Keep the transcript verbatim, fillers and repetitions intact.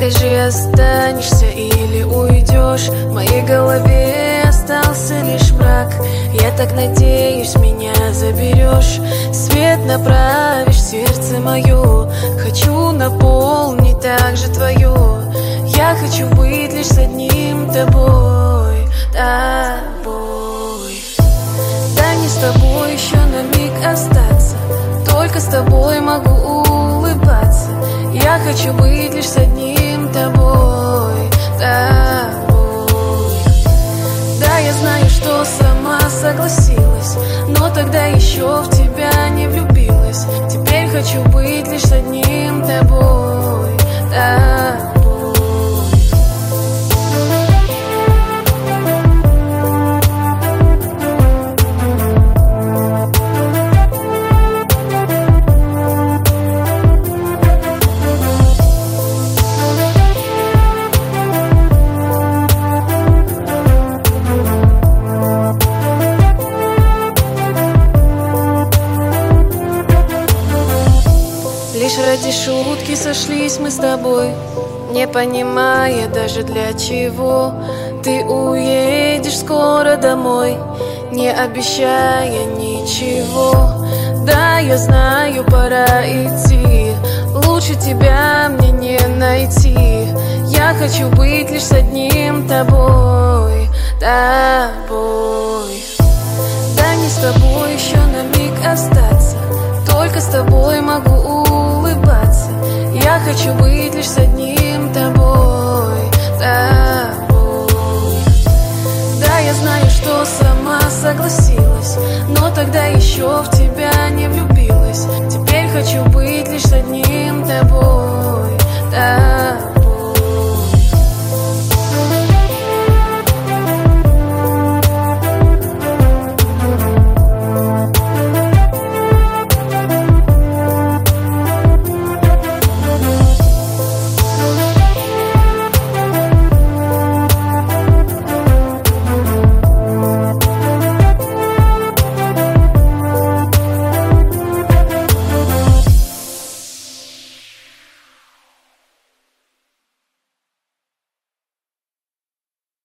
Скажи, останешься или уйдешь? В моей голове остался лишь мрак. Я так надеюсь, меня заберешь. Свет направишь в сердце мое. Хочу наполнить также твое. Я хочу быть лишь с одним тобой, тобой. Дай мне с тобой еще на миг остаться. Только с тобой могу улыбаться. Я хочу быть лишь с одним тобой, тобой. Да, я знаю, что сама согласилась, но тогда еще в тебя не влюбилась. Теперь хочу быть лишь с одним тобой, тобой. Лишь ради шутки сошлись мы с тобой, не понимая даже для чего. Ты уедешь скоро домой, не обещая ничего. Да, я знаю, пора идти, лучше тебя мне не найти. Я хочу быть лишь с одним тобой, тобой. Дай мне с тобой еще на миг остаться. Только с тобой могу улыбаться. Я хочу быть лишь с одним тобой, тобой. Да, я знаю, что сама согласилась, но тогда еще в тебя не влюбилась. Теперь хочу быть